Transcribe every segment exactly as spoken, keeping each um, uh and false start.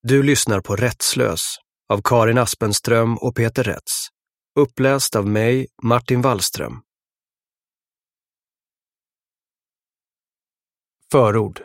Du lyssnar på Rättslös av Karin Aspenström och Peter Rätts. Uppläst av mig, Martin Wallström. Förord.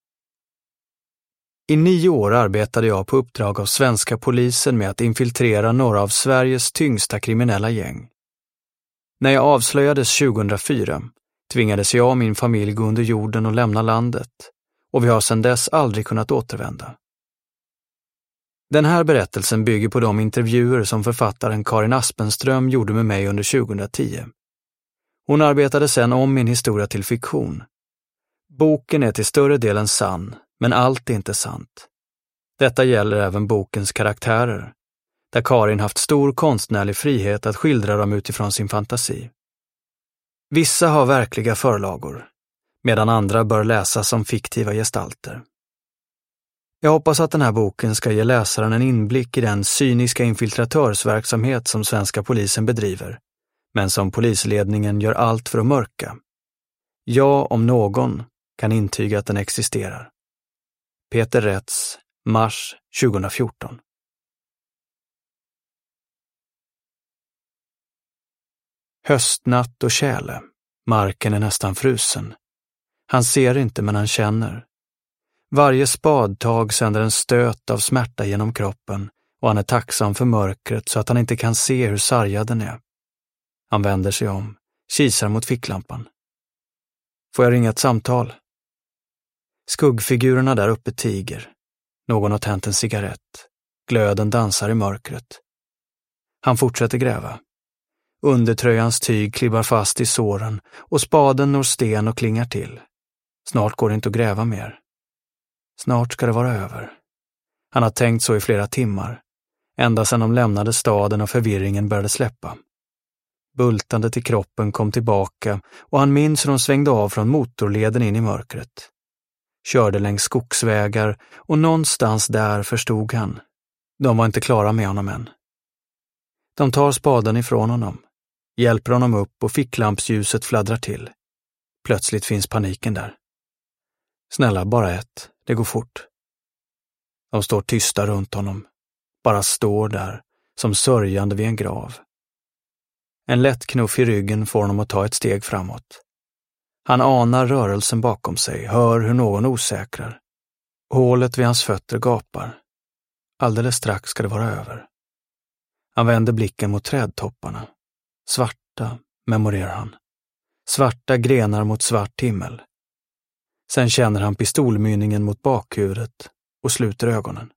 I nio år arbetade jag på uppdrag av svenska polisen med att infiltrera några av Sveriges tyngsta kriminella gäng. När jag avslöjades tjugohundrafyra tvingades jag och min familj gå under jorden och lämna landet, och vi har sedan dess aldrig kunnat återvända. Den här berättelsen bygger på de intervjuer som författaren Karin Aspenström gjorde med mig under tjugohundratio. Hon arbetade sedan om min historia till fiktion. Boken är till större delen sann, men allt är inte sant. Detta gäller även bokens karaktärer, där Karin haft stor konstnärlig frihet att skildra dem utifrån sin fantasi. Vissa har verkliga förlagor, medan andra bör läsas som fiktiva gestalter. Jag hoppas att den här boken ska ge läsaren en inblick i den cyniska infiltratörsverksamhet som svenska polisen bedriver, men som polisledningen gör allt för att mörka. Jag, om någon, kan intyga att den existerar. Peter Rätts, mars tjugohundrafjorton. Höstnatt och tjäle. Marken är nästan frusen. Han ser inte, men han känner. Varje spadtag sänder en stöt av smärta genom kroppen, och han är tacksam för mörkret så att han inte kan se hur sargad den är. Han vänder sig om, kisar mot ficklampan. Får jag ringa ett samtal? Skuggfigurerna där uppe tiger. Någon har tänt en cigarett. Glöden dansar i mörkret. Han fortsätter gräva. Undertröjans tyg klibbar fast i såren och spaden når sten och klingar till. Snart går det inte att gräva mer. Snart ska det vara över. Han har tänkt så i flera timmar, ända sedan de lämnade staden och förvirringen började släppa. Bultandet i kroppen kom tillbaka och han minns hur de svängde av från motorleden in i mörkret. Körde längs skogsvägar och någonstans där förstod han. De var inte klara med honom än. De tar spaden ifrån honom, hjälper honom upp och ficklampsljuset fladdrar till. Plötsligt finns paniken där. Snälla, bara ett. Det går fort. De står tysta runt honom. Bara står där, som sörjande vid en grav. En lätt knuff i ryggen får honom att ta ett steg framåt. Han anar rörelsen bakom sig, hör hur någon osäkrar. Hålet vid hans fötter gapar. Alldeles strax ska det vara över. Han vänder blicken mot trädtopparna. Svarta, memorerar han. Svarta grenar mot svart himmel. Sen känner han pistolmynningen mot bakhuvudet och sluter ögonen.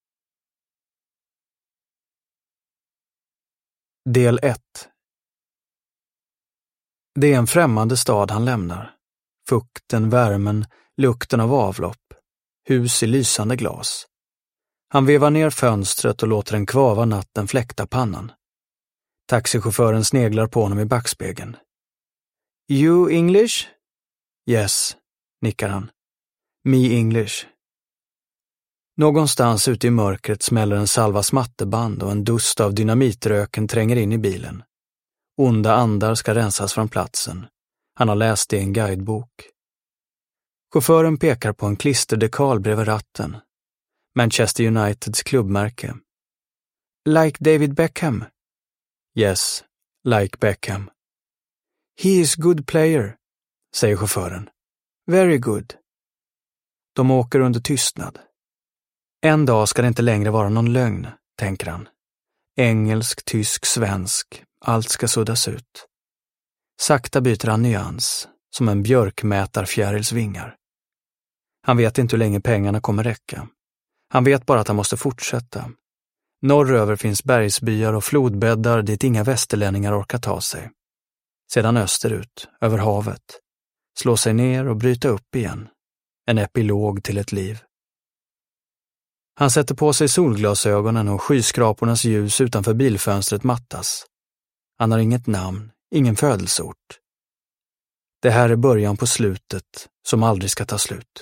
Del ett. Det är en främmande stad han lämnar. Fukten, värmen, lukten av avlopp. Hus i lysande glas. Han vevar ner fönstret och låter den kvava natten fläkta pannan. Taxichauffören sneglar på honom i backspegeln. You English? Yes, nickar han. Me English. Någonstans ute i mörkret smäller en salva smatterband och en dust av dynamitröken tränger in i bilen. Onda andar ska rensas från platsen. Han har läst det i en guidebok. Chauffören pekar på en klisterdekal bredvid ratten. Manchester Uniteds klubbmärke. Like David Beckham? Yes, like Beckham. He is good player, säger chauffören. Very good. De åker under tystnad. En dag ska det inte längre vara någon lögn, tänker han. Engelsk, tysk, svensk, allt ska suddas ut. Sakta byter han nyans, som en björkmätarfjärils vingar. Han vet inte hur länge pengarna kommer räcka. Han vet bara att han måste fortsätta. Norröver finns bergsbyar och flodbäddar dit inga västerlänningar orkar ta sig. Sedan österut, över havet. Slå sig ner och bryta upp igen. En epilog till ett liv. Han sätter på sig solglasögonen och skyskrapornas ljus utanför bilfönstret mattas. Han har inget namn, ingen födelseort. Det här är början på slutet som aldrig ska ta slut.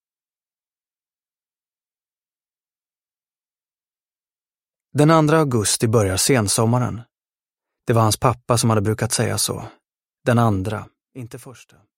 Den andra augusti börjar sensommaren. Det var hans pappa som hade brukat säga så. Den andra, inte första.